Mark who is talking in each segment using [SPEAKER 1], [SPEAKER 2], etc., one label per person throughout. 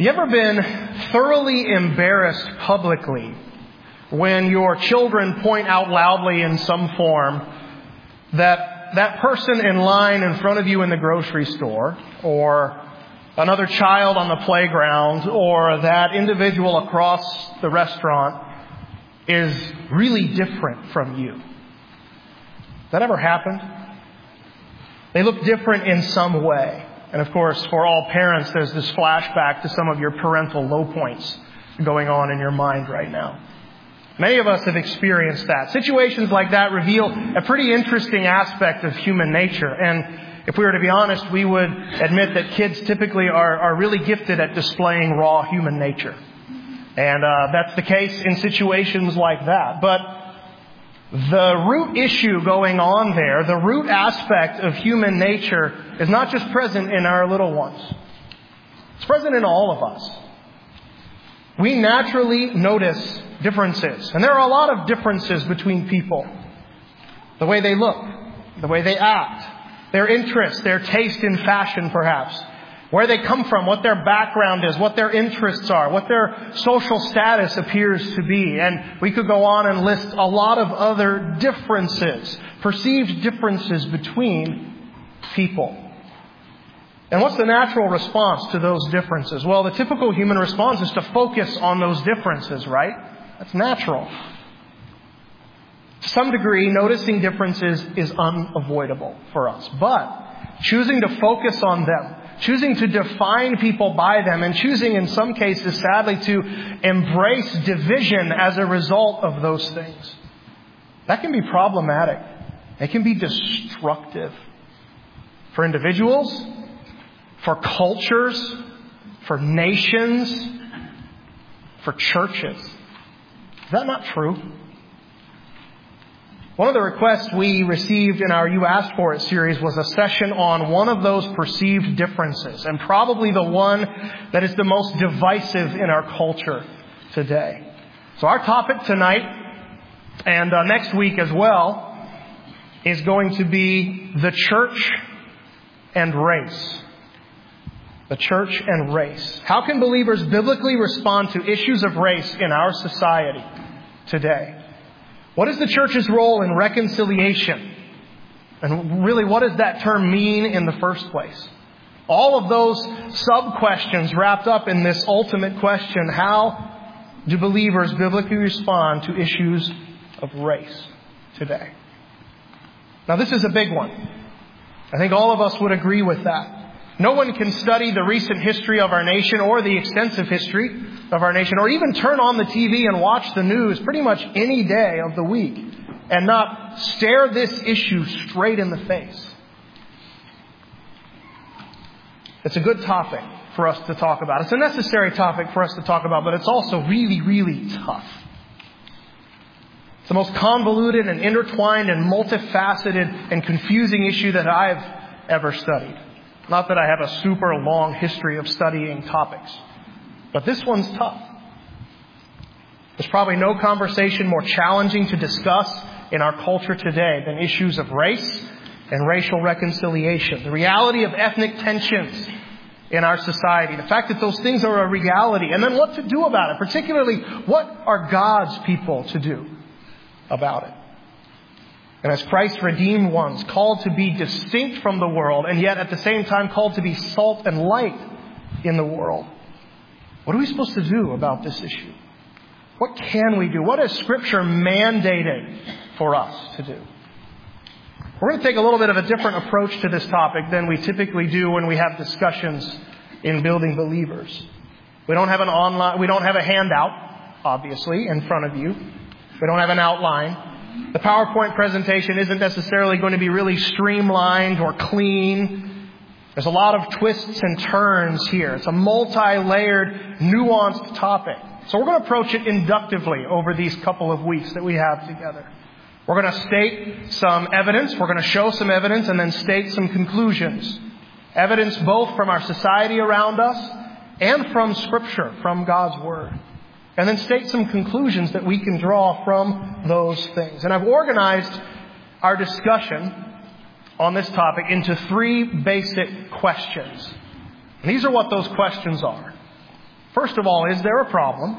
[SPEAKER 1] You ever been thoroughly embarrassed publicly when your children point out loudly in some form that person in line in front of you in the grocery store, or another child on the playground, or that individual across the restaurant is really different from you? That ever happened? They look different in some way. And of course, for all parents, there's this flashback to some of your parental low points going on in your mind right now. Many of us have experienced that. Situations like that reveal a pretty interesting aspect of human nature. And if we were to be honest, we would admit that kids typically are really gifted at displaying raw human nature. And that's the case in situations like that. But the root issue going on there, the root aspect of human nature, is not just present in our little ones. It's present in all of us. We naturally notice differences. And there are a lot of differences between people. The way they look, the way they act, their interests, their taste in fashion perhaps, where they come from, what their background is, what their interests are, what their social status appears to be. And we could go on and list a lot of other differences, perceived differences between people. And what's the natural response to those differences? Well, the typical human response is to focus on those differences, right? That's natural. To some degree, noticing differences is unavoidable for us. But choosing to focus on them, choosing to define people by them, and choosing in some cases, sadly, to embrace division as a result of those things, that can be problematic. It can be destructive for individuals, for cultures, for nations, for churches. Is that not true? One of the requests we received in our You Asked For It series was a session on one of those perceived differences, and probably the one that is the most divisive in our culture today. So our topic tonight, and next week as well, is going to be the church and race. The church and race. How can believers biblically respond to issues of race in our society today? What is the church's role in reconciliation? And really, what does that term mean in the first place? All of those sub-questions wrapped up in this ultimate question: how do believers biblically respond to issues of race today? Now, this is a big one. I think all of us would agree with that. No one can study the recent history of our nation or the extensive history of our nation, or even turn on the TV and watch the news pretty much any day of the week and not stare this issue straight in the face. It's a good topic for us to talk about. It's a necessary topic for us to talk about, but it's also really, really tough. It's the most convoluted and intertwined and multifaceted and confusing issue that I've ever studied. Not that I have a super long history of studying topics, but this one's tough. There's probably no conversation more challenging to discuss in our culture today than issues of race and racial reconciliation. The reality of ethnic tensions in our society. The fact that those things are a reality. And then what to do about it. Particularly, what are God's people to do about it? And as Christ's redeemed ones, called to be distinct from the world, and yet at the same time called to be salt and light in the world. What are we supposed to do about this issue? What can we do? What has Scripture mandated for us to do? We're going to take a little bit of a different approach to this topic than we typically do when we have discussions in Building Believers. We don't have a handout, obviously, in front of you. We don't have an outline. The PowerPoint presentation isn't necessarily going to be really streamlined or clean. There's a lot of twists and turns here. It's a multi-layered, nuanced topic. So we're going to approach it inductively over these couple of weeks that we have together. We're going to state some evidence. We're going to show some evidence and then state some conclusions. Evidence both from our society around us and from Scripture, from God's Word. And then state some conclusions that we can draw from those things. And I've organized our discussion on this topic into three basic questions. And these are what those questions are. First of all, is there a problem?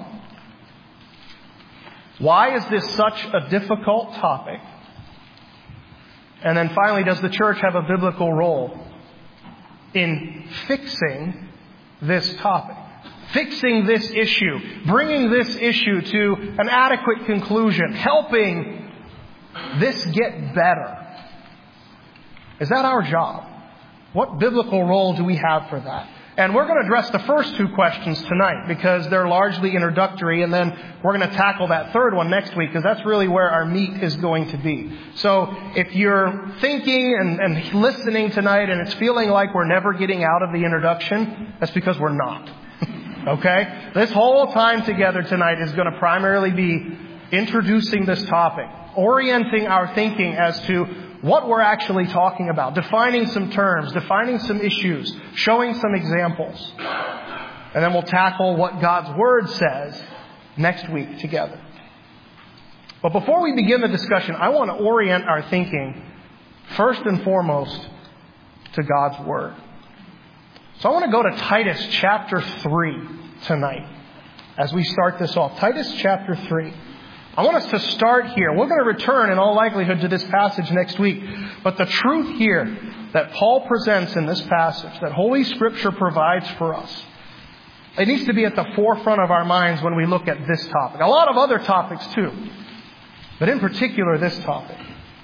[SPEAKER 1] Why is this such a difficult topic? And then finally, does the church have a biblical role in fixing this topic? Fixing this issue, bringing this issue to an adequate conclusion, helping this get better. Is that our job? What biblical role do we have for that? And we're going to address the first two questions tonight because they're largely introductory, and then we're going to tackle that third one next week because that's really where our meat is going to be. So if you're thinking and listening tonight and it's feeling like we're never getting out of the introduction, that's because we're not. Okay? This whole time together tonight is going to primarily be introducing this topic, orienting our thinking as to what we're actually talking about, defining some terms, defining some issues, showing some examples. And then we'll tackle what God's Word says next week together. But before we begin the discussion, I want to orient our thinking first and foremost to God's Word. So I want to go to Titus chapter 3 tonight as we start this off. Titus chapter 3. I want us to start here. We're going to return in all likelihood to this passage next week. But the truth here that Paul presents in this passage, that Holy Scripture provides for us, it needs to be at the forefront of our minds when we look at this topic. A lot of other topics too, but in particular this topic.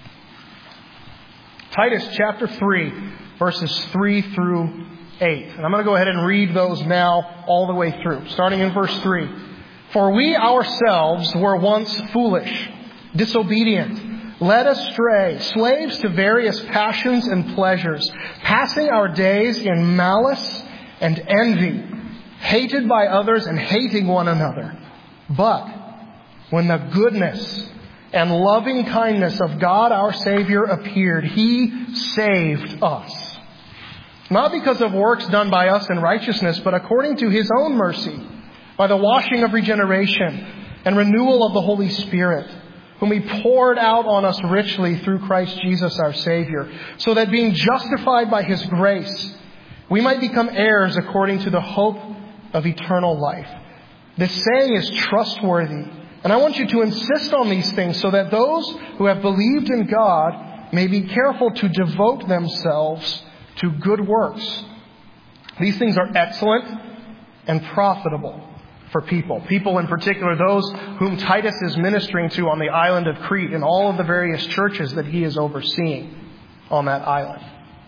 [SPEAKER 1] Titus chapter 3, verses 3 through 8. And I'm going to go ahead and read those now all the way through, starting in verse 3. For we ourselves were once foolish, disobedient, led astray, slaves to various passions and pleasures, passing our days in malice and envy, hated by others and hating one another. But when the goodness and loving kindness of God our Savior appeared, He saved us. Not because of works done by us in righteousness, but according to His own mercy, by the washing of regeneration and renewal of the Holy Spirit, whom He poured out on us richly through Christ Jesus our Savior, so that being justified by His grace, we might become heirs according to the hope of eternal life. This saying is trustworthy, and I want you to insist on these things so that those who have believed in God may be careful to devote themselves to good works. These things are excellent and profitable for people. People in particular, those whom Titus is ministering to on the island of Crete and all of the various churches that he is overseeing on that island.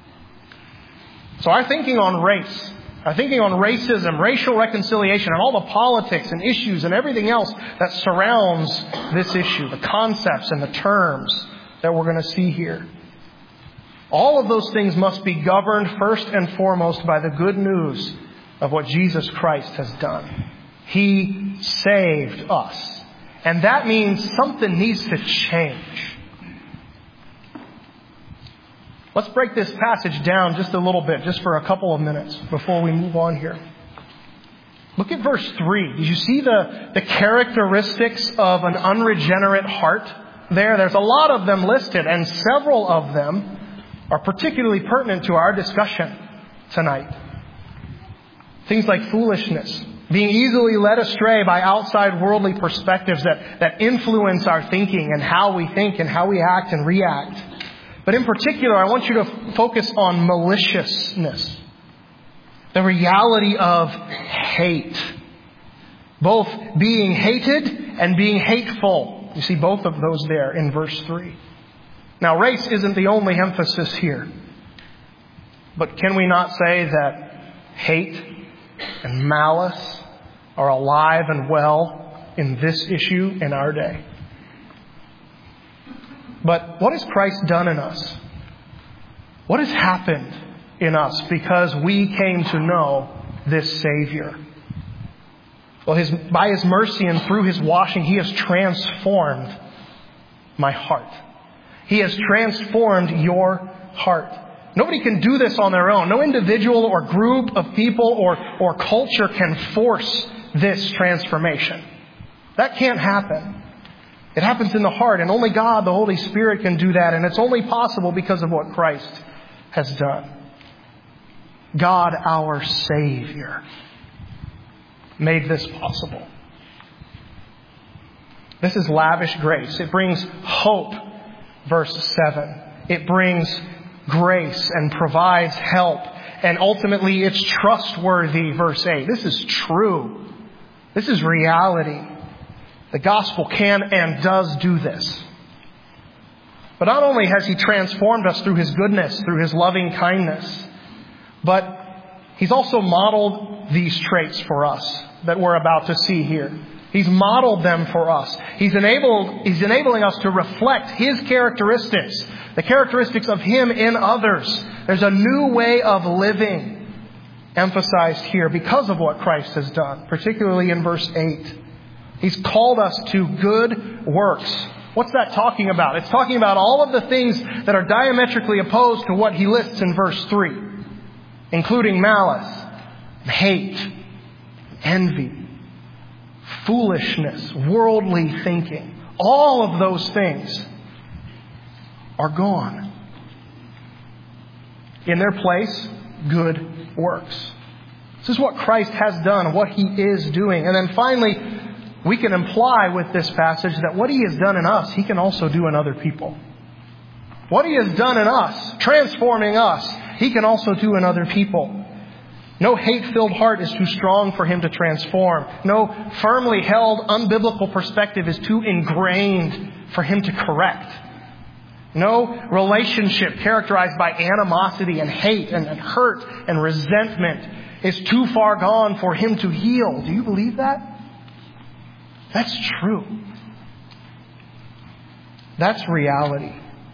[SPEAKER 1] So our thinking on race, our thinking on racism, racial reconciliation, and all the politics and issues and everything else that surrounds this issue, the concepts and the terms that we're going to see here. All of those things must be governed first and foremost by the good news of what Jesus Christ has done. He saved us. And that means something needs to change. Let's break this passage down just a little bit, just for a couple of minutes before we move on here. Look at verse 3. Did you see the characteristics of an unregenerate heart there? There's a lot of them listed, and several of them are particularly pertinent to our discussion tonight. Things like foolishness, being easily led astray by outside worldly perspectives that influence our thinking and how we think and how we act and react. But in particular, I want you to focus on maliciousness, the reality of hate, both being hated and being hateful. You see both of those there in verse 3. Now, race isn't the only emphasis here. But can we not say that hate and malice are alive and well in this issue in our day? But what has Christ done in us? What has happened in us because we came to know this Savior? Well, by His mercy and through His washing, He has transformed my heart. He has transformed your heart. Nobody can do this on their own. No individual or group of people or culture can force this transformation. That can't happen. It happens in the heart, and only God, the Holy Spirit, can do that. And it's only possible because of what Christ has done. God, our Savior. made this possible. This is lavish grace. It brings hope, verse 7. It brings grace and provides help. And ultimately, it's trustworthy, verse 8. This is true. This is reality. The gospel can and does do this. But not only has He transformed us through His goodness, through His loving kindness, but He's also modeled these traits for us that we're about to see here. He's modeled them for us. He's enabling us to reflect His characteristics, the characteristics of Him in others. There's a new way of living emphasized here because of what Christ has done, particularly in verse 8. He's called us to good works. What's that talking about? It's talking about all of the things that are diametrically opposed to what He lists in verse 3, including malice, hate, envy, foolishness, worldly thinking. All of those things are gone. In their place, good works. This is what Christ has done, what He is doing. And then finally, we can imply with this passage that what He has done in us, He can also do in other people. What He has done in us, transforming us, He can also do in other people. No hate-filled heart is too strong for Him to transform. No firmly held, unbiblical perspective is too ingrained for Him to correct. No relationship characterized by animosity and hate and hurt and resentment is too far gone for Him to heal. Do you believe that? That's true. That's reality.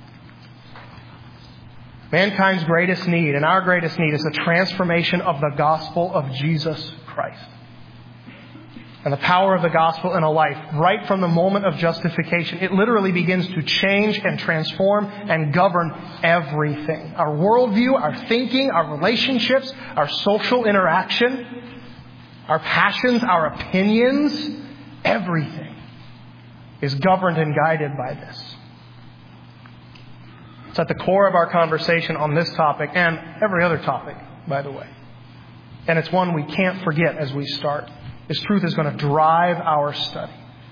[SPEAKER 1] Mankind's greatest need and our greatest need is the transformation of the gospel of Jesus Christ. And the power of the gospel in a life, right from the moment of justification, it literally begins to change and transform and govern everything. Our worldview, our thinking, our relationships, our social interaction, our passions, our opinions, everything is governed and guided by this. It's at the core of our conversation on this topic and every other topic, by the way. And it's one we can't forget as we start. This truth is going to drive our study.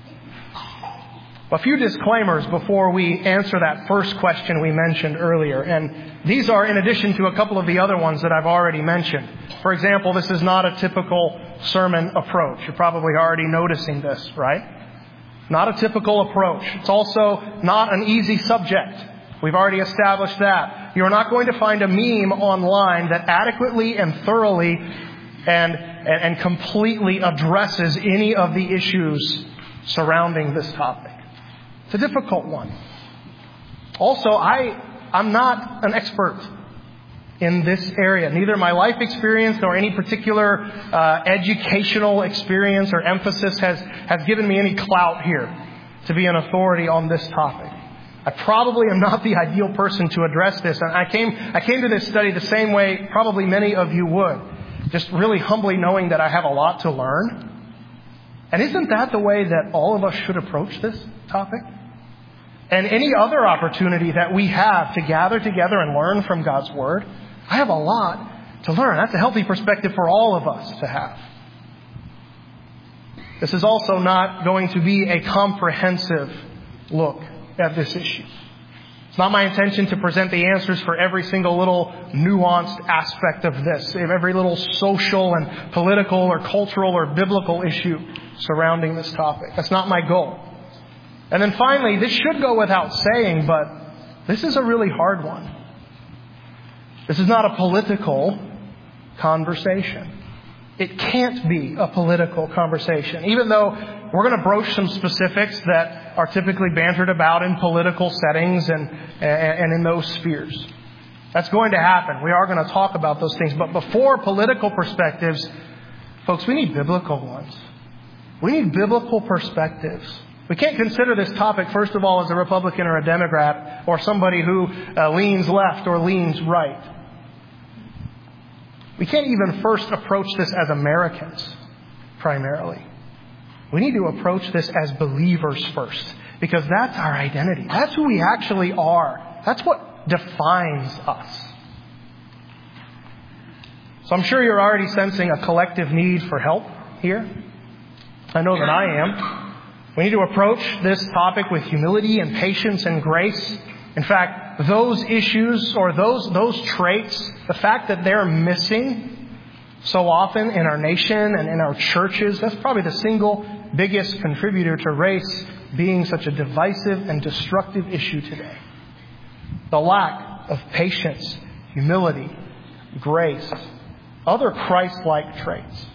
[SPEAKER 1] A few disclaimers before we answer that first question we mentioned earlier. And these are in addition to a couple of the other ones that I've already mentioned. For example, this is not a typical sermon approach. You're probably already noticing this, right? Not a typical approach. It's also not an easy subject. We've already established that. You're not going to find a meme online that adequately and thoroughly and completely addresses any of the issues surrounding this topic. It's a difficult one. Also, I'm not an expert in this area. Neither my life experience nor any particular educational experience or emphasis has given me any clout here to be an authority on this topic. I probably am not the ideal person to address this. And I came to this study the same way probably many of you would. Just really humbly knowing that I have a lot to learn. And isn't that the way that all of us should approach this topic? And any other opportunity that we have to gather together and learn from God's Word, I have a lot to learn. That's a healthy perspective for all of us to have. This is also not going to be a comprehensive look at this issue. It's not my intention to present the answers for every single little nuanced aspect of this, every little social and political or cultural or biblical issue surrounding this topic. That's not my goal. And then finally, this should go without saying, but this is a really hard one. This is not a political conversation. It can't be a political conversation, even though we're going to broach some specifics that are typically bantered about in political settings and in those spheres. That's going to happen. We are going to talk about those things. But before political perspectives, folks, we need biblical ones. We need biblical perspectives. We can't consider this topic, first of all, as a Republican or a Democrat or somebody who leans left or leans right. We can't even first approach this as Americans, primarily. We need to approach this as believers first, because that's our identity. That's who we actually are. That's what defines us. So I'm sure you're already sensing a collective need for help here. I know that I am. We need to approach this topic with humility and patience and grace. In fact, those issues or those traits, the fact that they're missing so often in our nation and in our churches, that's probably the single biggest contributor to race being such a divisive and destructive issue today. The lack of patience, humility, grace, other Christ-like traits.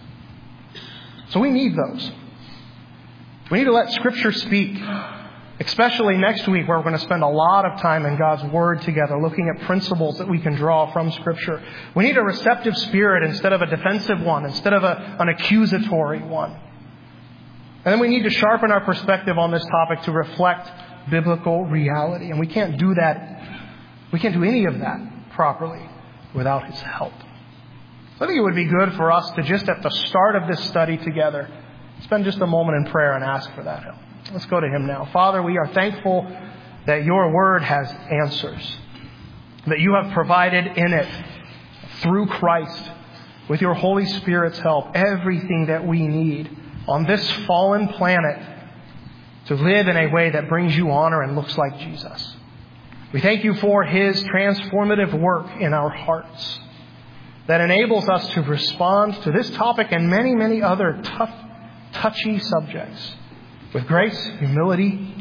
[SPEAKER 1] So we need those. We need to let Scripture speak, especially next week where we're going to spend a lot of time in God's Word together looking at principles that we can draw from Scripture. We need a receptive spirit instead of a defensive one, instead of an accusatory one. And then we need to sharpen our perspective on this topic to reflect biblical reality. And we can't do that. We can't do any of that properly without His help. So I think it would be good for us to just at the start of this study together, spend just a moment in prayer and ask for that help. Let's go to Him now. Father, we are thankful that Your Word has answers, that You have provided in it, through Christ, with Your Holy Spirit's help, everything that we need on this fallen planet to live in a way that brings You honor and looks like Jesus. We thank You for His transformative work in our hearts that enables us to respond to this topic and many, many other tough, touchy subjects with grace, humility.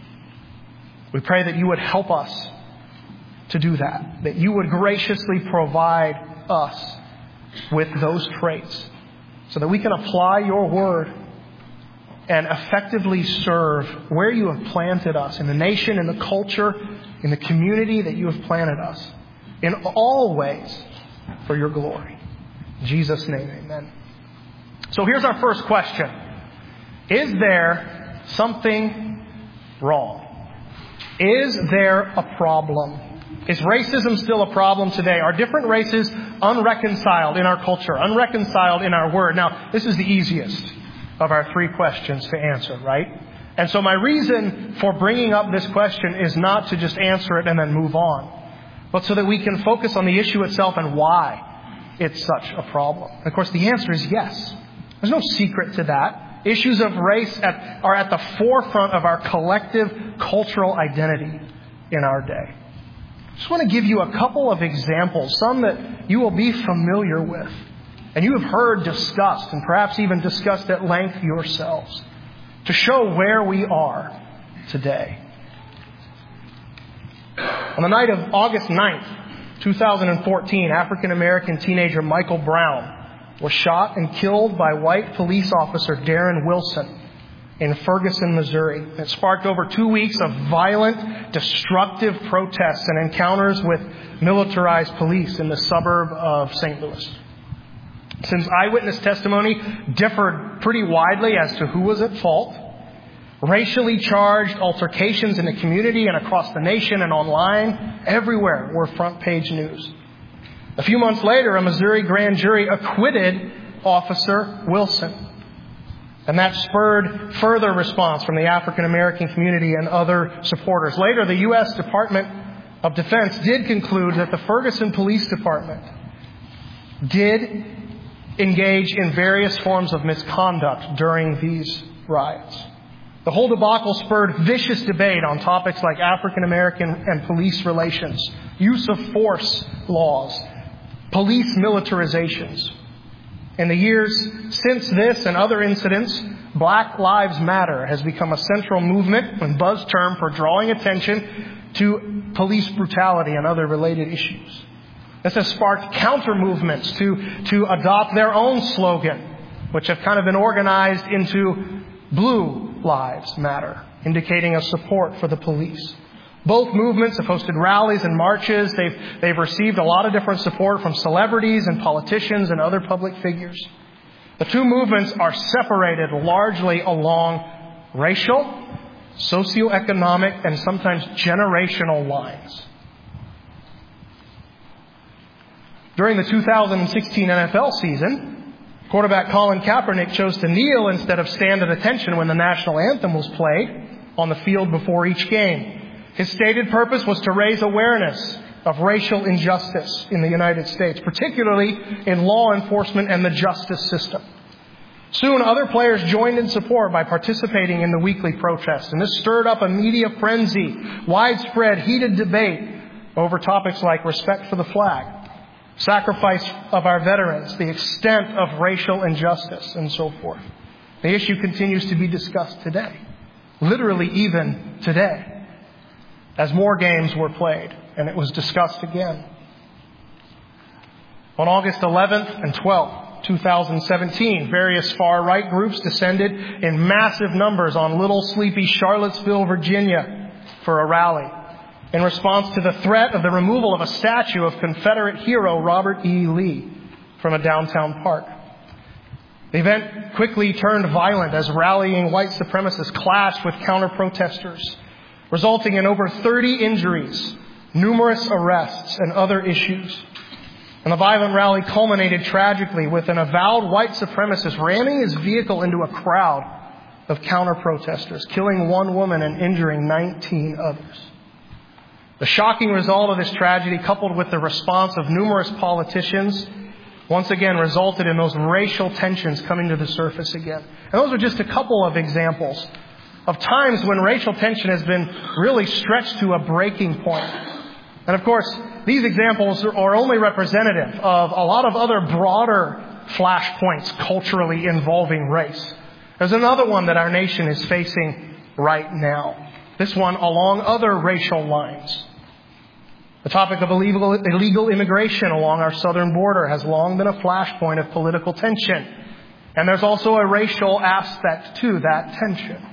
[SPEAKER 1] We pray that You would help us to do that You would graciously provide us with those traits so that we can apply Your Word and effectively serve where You have planted us, in the nation, in the culture, in the community that You have planted us, in all ways for Your glory. In Jesus' name, amen. So here's our first question. Is there something wrong? Is there a problem? Is racism still a problem today? Are different races unreconciled in our culture, unreconciled in our word? Now, this is the easiest of our three questions to answer, right? And so my reason for bringing up this question is not to just answer it and then move on, but so that we can focus on the issue itself and why it's such a problem. And of course, the answer is yes. There's no secret to that. Issues of race are at the forefront of our collective cultural identity in our day. I just want to give you a couple of examples, some that you will be familiar with and you have heard discussed and perhaps even discussed at length yourselves to show where we are today. On the night of August 9th, 2014, African-American teenager Michael Brown was shot and killed by white police officer Darren Wilson in Ferguson, Missouri. It sparked over 2 weeks of violent, destructive protests and encounters with militarized police in the suburb of St. Louis. Since eyewitness testimony differed pretty widely as to who was at fault, racially charged altercations in the community and across the nation and online, everywhere were front page news. A few months later, a Missouri grand jury acquitted Officer Wilson. And that spurred further response from the African American community and other supporters. Later, the U.S. Department of Defense did conclude that the Ferguson Police Department did engage in various forms of misconduct during these riots. The whole debacle spurred vicious debate on topics like African American and police relations, use of force laws, police militarizations. In the years since this and other incidents, Black Lives Matter has become a central movement and buzz term for drawing attention to police brutality and other related issues. This has sparked counter movements to adopt their own slogan, which have kind of been organized into Blue Lives Matter, indicating a support for the police. Both movements have hosted rallies and marches. They've received a lot of different support from celebrities and politicians and other public figures. The two movements are separated largely along racial, socioeconomic, and sometimes generational lines. During the 2016 NFL season, quarterback Colin Kaepernick chose to kneel instead of stand at attention when the national anthem was played on the field before each game. His stated purpose was to raise awareness of racial injustice in the United States, particularly in law enforcement and the justice system. Soon, other players joined in support by participating in the weekly protest, and this stirred up a media frenzy, widespread, heated debate over topics like respect for the flag, sacrifice of our veterans, the extent of racial injustice, and so forth. The issue continues to be discussed today, literally even today, as more games were played, and it was discussed again. On August 11th and 12th, 2017, various far-right groups descended in massive numbers on little sleepy Charlottesville, Virginia, for a rally in response to the threat of the removal of a statue of Confederate hero Robert E. Lee from a downtown park. The event quickly turned violent as rallying white supremacists clashed with counter-protesters, resulting in over 30 injuries, numerous arrests, and other issues. And the violent rally culminated tragically with an avowed white supremacist ramming his vehicle into a crowd of counter-protesters, killing one woman and injuring 19 others. The shocking result of this tragedy, coupled with the response of numerous politicians, once again resulted in those racial tensions coming to the surface again. And those are just a couple of examples of times when racial tension has been really stretched to a breaking point. And of course, these examples are only representative of a lot of other broader flashpoints culturally involving race. There's another one that our nation is facing right now. This one along other racial lines. The topic of illegal immigration along our southern border has long been a flashpoint of political tension. And there's also a racial aspect to that tension.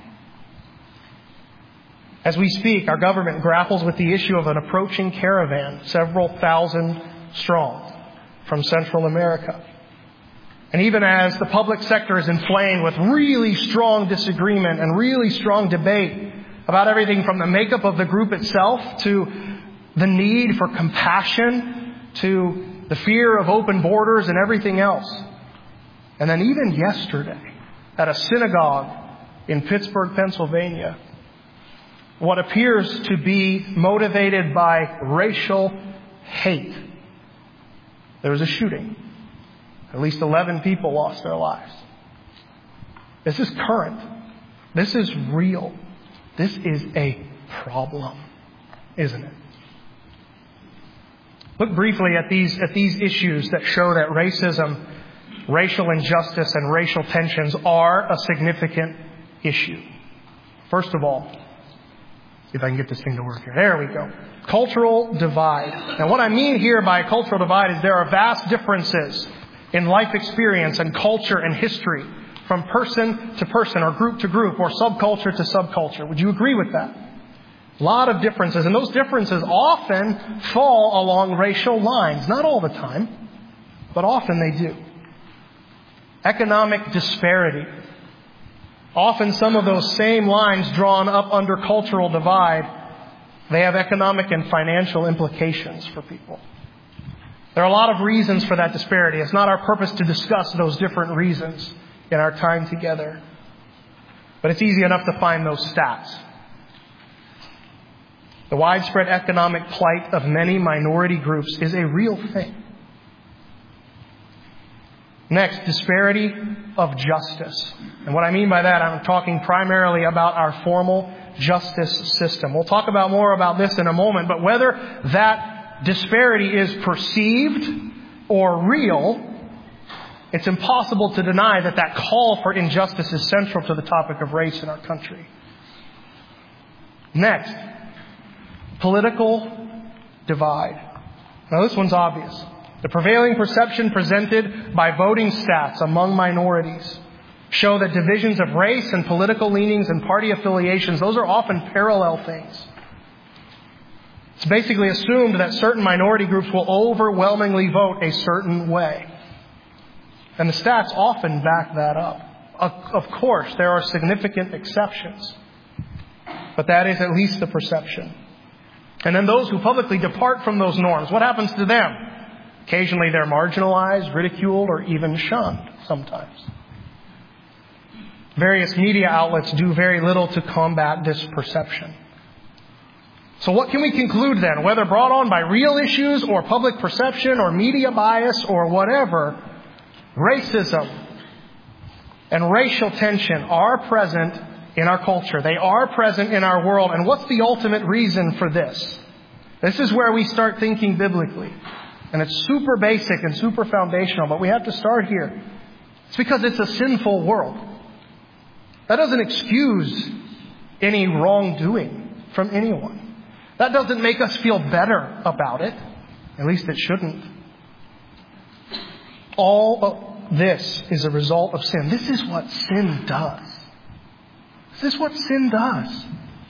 [SPEAKER 1] As we speak, our government grapples with the issue of an approaching caravan, several thousand strong, from Central America. And even as the public sector is inflamed with really strong disagreement and really strong debate about everything from the makeup of the group itself to the need for compassion to the fear of open borders and everything else. And then even yesterday, at a synagogue in Pittsburgh, Pennsylvania, what appears to be motivated by racial hate, there was a shooting. At least 11 people lost their lives. This is current. This is real. This is a problem, isn't it? Look briefly at these issues that show that racism, racial injustice, and racial tensions are a significant issue. First of all, see if I can get this thing to work here. There we go. Cultural divide. Now, what I mean here by cultural divide is there are vast differences in life experience and culture and history from person to person or group to group or subculture to subculture. Would you agree with that? A lot of differences, and those differences often fall along racial lines. Not all the time, but often they do. Economic disparity. Often some of those same lines drawn up under cultural divide, they have economic and financial implications for people. There are a lot of reasons for that disparity. It's not our purpose to discuss those different reasons in our time together. But it's easy enough to find those stats. The widespread economic plight of many minority groups is a real thing. Next, disparity of justice. And what I mean by that, I'm talking primarily about our formal justice system. We'll talk about more about this in a moment, but whether that disparity is perceived or real, it's impossible to deny that that call for injustice is central to the topic of race in our country. Next, political divide. Now this one's obvious. The prevailing perception presented by voting stats among minorities show that divisions of race and political leanings and party affiliations, those are often parallel things. It's basically assumed that certain minority groups will overwhelmingly vote a certain way. And the stats often back that up. Of course, there are significant exceptions. But that is at least the perception. And then those who publicly depart from those norms, what happens to them? Occasionally they're marginalized, ridiculed, or even shunned sometimes. Various media outlets do very little to combat this perception. So what can we conclude then? Whether brought on by real issues or public perception or media bias or whatever, racism and racial tension are present in our culture. They are present in our world. And what's the ultimate reason for this? This is where we start thinking biblically. And it's super basic and super foundational, but we have to start here. It's because it's a sinful world. That doesn't excuse any wrongdoing from anyone. That doesn't make us feel better about it. At least it shouldn't. All of this is a result of sin. This is what sin does. This is what sin does.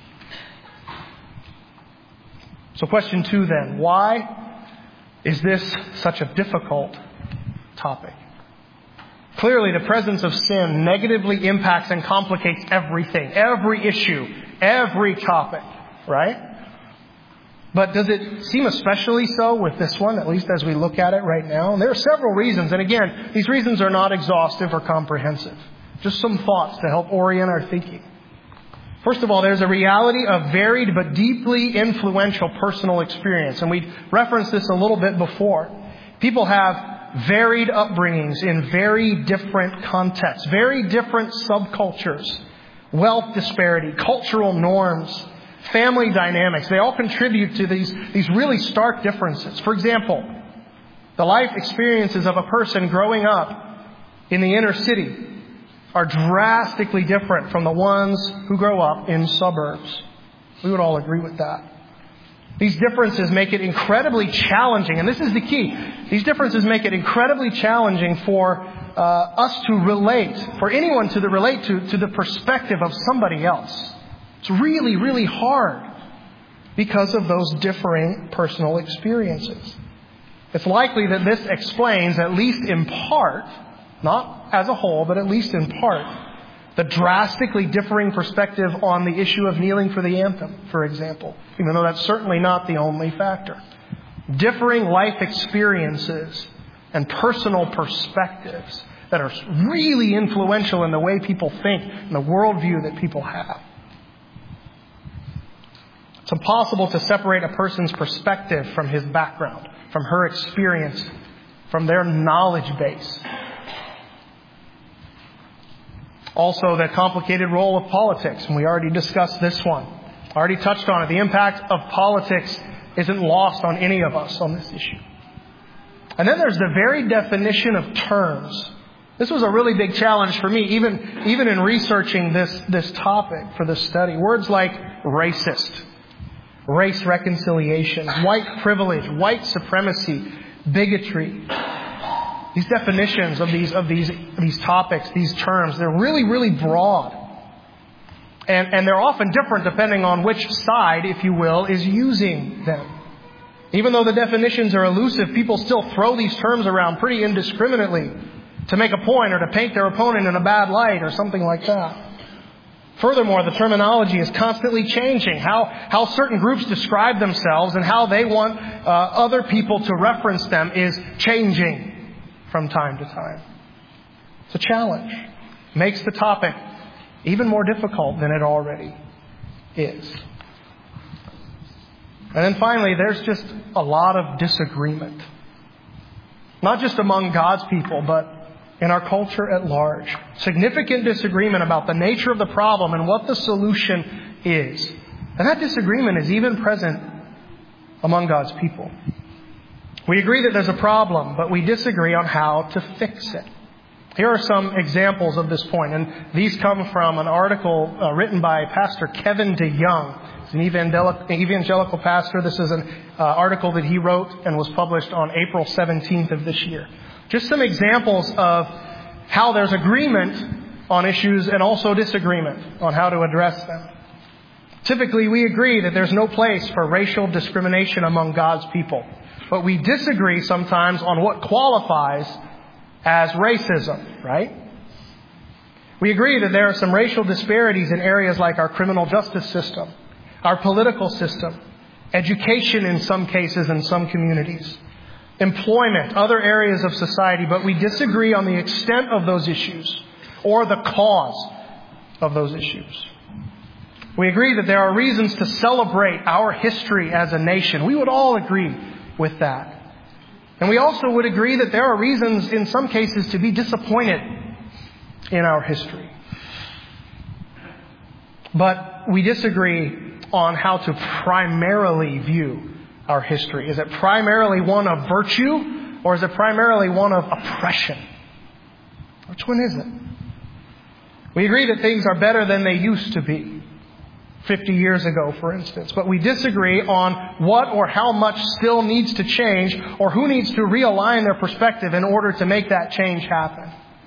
[SPEAKER 1] So question 2 then. Why is this such a difficult topic? Clearly, the presence of sin negatively impacts and complicates everything, every issue, every topic, right? But does it seem especially so with this one, at least as we look at it right now? And there are several reasons. And again, these reasons are not exhaustive or comprehensive. Just some thoughts to help orient our thinking. First of all, there's a reality of varied but deeply influential personal experience. And we referenced this a little bit before. People have varied upbringings in very different contexts, very different subcultures, wealth disparity, cultural norms, family dynamics. They all contribute to these really stark differences. For example, the life experiences of a person growing up in the inner city are drastically different from the ones who grow up in suburbs. We would all agree with that. These differences make it incredibly challenging, and this is the key. These differences make it incredibly challenging for us to relate, for anyone to relate to the perspective of somebody else. It's really, really hard because of those differing personal experiences. It's likely that this explains, at least in part, not as a whole, but at least in part, the drastically differing perspective on the issue of kneeling for the anthem, for example, even though that's certainly not the only factor. Differing life experiences and personal perspectives that are really influential in the way people think and the worldview that people have. It's impossible to separate a person's perspective from his background, from her experience, from their knowledge base. Also, the complicated role of politics, and we already discussed this one. Already touched on it. The impact of politics isn't lost on any of us on this issue. And then there's the very definition of terms. This was a really big challenge for me, even in researching this topic for this study. Words like racist, race reconciliation, white privilege, white supremacy, bigotry. These definitions of these topics, these terms, they're really, really broad. And they're often different depending on which side, if you will, is using them. Even though the definitions are elusive, people still throw these terms around pretty indiscriminately to make a point or to paint their opponent in a bad light or something like that. Furthermore, the terminology is constantly changing. How certain groups describe themselves and how they want other people to reference them is changing from time to time. It's a challenge. Makes the topic even more difficult than it already is. And then finally, there's just a lot of disagreement. Not just among God's people, but in our culture at large. Significant disagreement about the nature of the problem and what the solution is. And that disagreement is even present among God's people. We agree that there's a problem, but we disagree on how to fix it. Here are some examples of this point, and these come from an article written by Pastor Kevin DeYoung. He's an evangelical pastor. This is an article that he wrote and was published on April 17th of this year. Just some examples of how there's agreement on issues and also disagreement on how to address them. Typically, we agree that there's no place for racial discrimination among God's people. But we disagree sometimes on what qualifies as racism, right? We agree that there are some racial disparities in areas like our criminal justice system, our political system, education in some cases in some communities, employment, other areas of society, but we disagree on the extent of those issues or the cause of those issues. We agree that there are reasons to celebrate our history as a nation. We would all agree with that. And we also would agree that there are reasons in some cases to be disappointed in our history. But we disagree on how to primarily view our history. Is it primarily one of virtue, or is it primarily one of oppression? Which one is it? We agree that things are better than they used to be 50 years ago, for instance. But we disagree on what or how much still needs to change, or who needs to realign their perspective in order to make that change happen.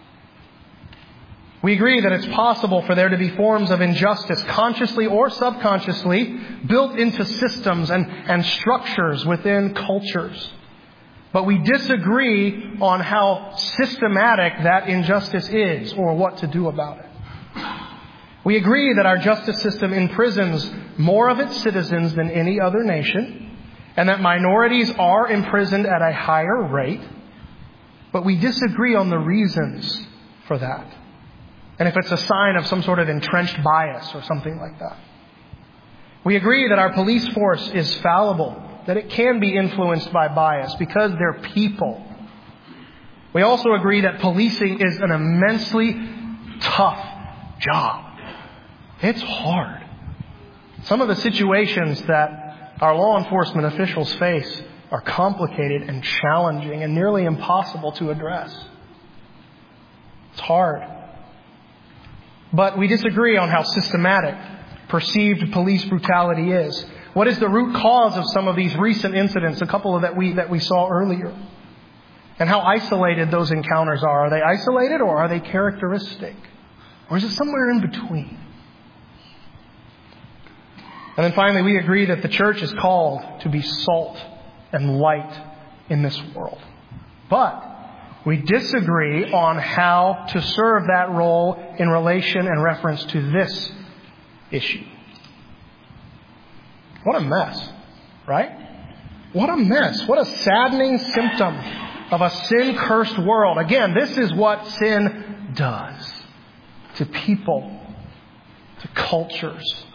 [SPEAKER 1] We agree that it's possible for there to be forms of injustice, consciously or subconsciously, built into systems and structures within cultures. But we disagree on how systematic that injustice is or what to do about it. We agree that our justice system imprisons more of its citizens than any other nation, and that minorities are imprisoned at a higher rate. But we disagree on the reasons for that, and if it's a sign of some sort of entrenched bias or something like that. We agree that our police force is fallible, that it can be influenced by bias because they're people. We also agree that policing is an immensely tough job. It's hard. Some of the situations that our law enforcement officials face are complicated and challenging and nearly impossible to address. It's hard. But we disagree on how systematic perceived police brutality is. What is the root cause of some of these recent incidents, a couple of that we saw earlier? And how isolated those encounters are. Are they isolated, or are they characteristic? Or is it somewhere in between? And then finally, we agree that the church is called to be salt and light in this world. But we disagree on how to serve that role in relation and reference to this issue. What a mess, right? What a mess. What a saddening symptom of a sin-cursed world. Again, this is what sin does to people, to cultures.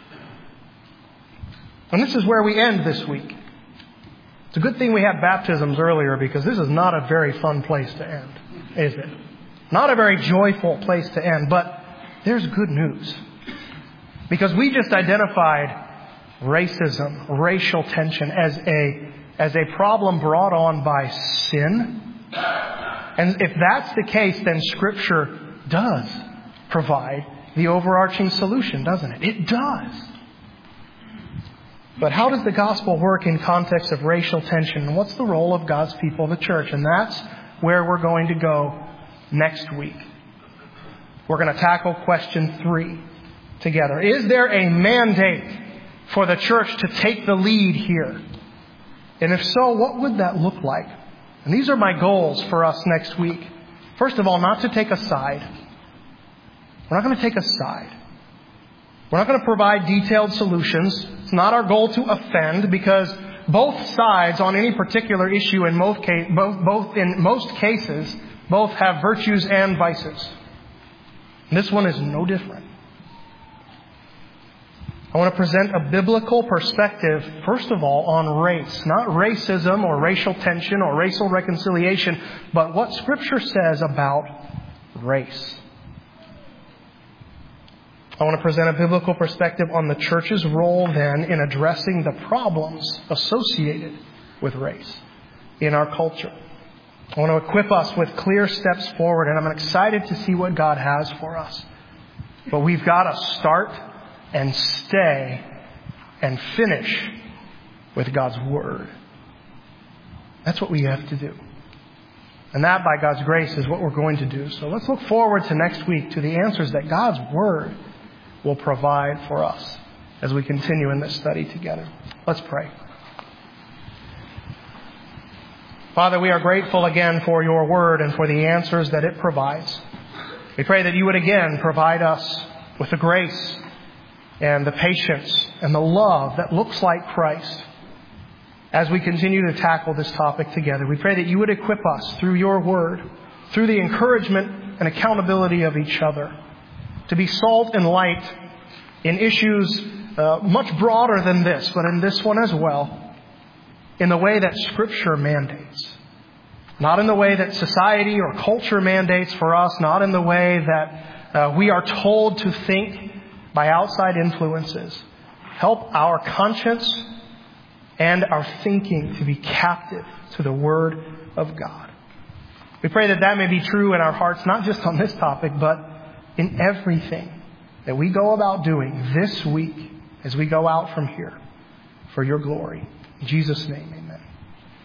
[SPEAKER 1] And this is where we end this week. It's a good thing we had baptisms earlier, because this is not a very fun place to end, is it? Not a very joyful place to end, but there's good news. Because we just identified racism, racial tension as a problem brought on by sin. And if that's the case, then Scripture does provide the overarching solution, doesn't it? It does. But how does the gospel work in context of racial tension? And what's the role of God's people, the church? And that's where we're going to go next week. We're going to tackle question 3 together. Is there a mandate for the church to take the lead here? And if so, what would that look like? And these are my goals for us next week. First of all, not to take a side. We're not going to take a side. We're not going to provide detailed solutions. It's not our goal to offend, because both sides on any particular issue in most cases, both have virtues and vices. And this one is no different. I want to present a biblical perspective, first of all, on race. Not racism or racial tension or racial reconciliation, but what Scripture says about race. I want to present a biblical perspective on the church's role then in addressing the problems associated with race in our culture. I want to equip us with clear steps forward, and I'm excited to see what God has for us. But we've got to start and stay and finish with God's Word. That's what we have to do. And that, by God's grace, is what we're going to do. So let's look forward to next week, to the answers that God's Word will provide for us as we continue in this study together. Let's pray. Father, we are grateful again for your Word and for the answers that it provides. We pray that you would again provide us with the grace and the patience and the love that looks like Christ as we continue to tackle this topic together. We pray that you would equip us through your Word, through the encouragement and accountability of each other, to be salt and light in issues much broader than this, but in this one as well, in the way that Scripture mandates. not in the way that society or culture mandates for us, not in the way that we are told to think by outside influences. Help our conscience and our thinking to be captive to the Word of God. We pray that that may be true in our hearts, not just on this topic, but in everything that we go about doing this week as we go out from here for your glory. In Jesus' name, amen.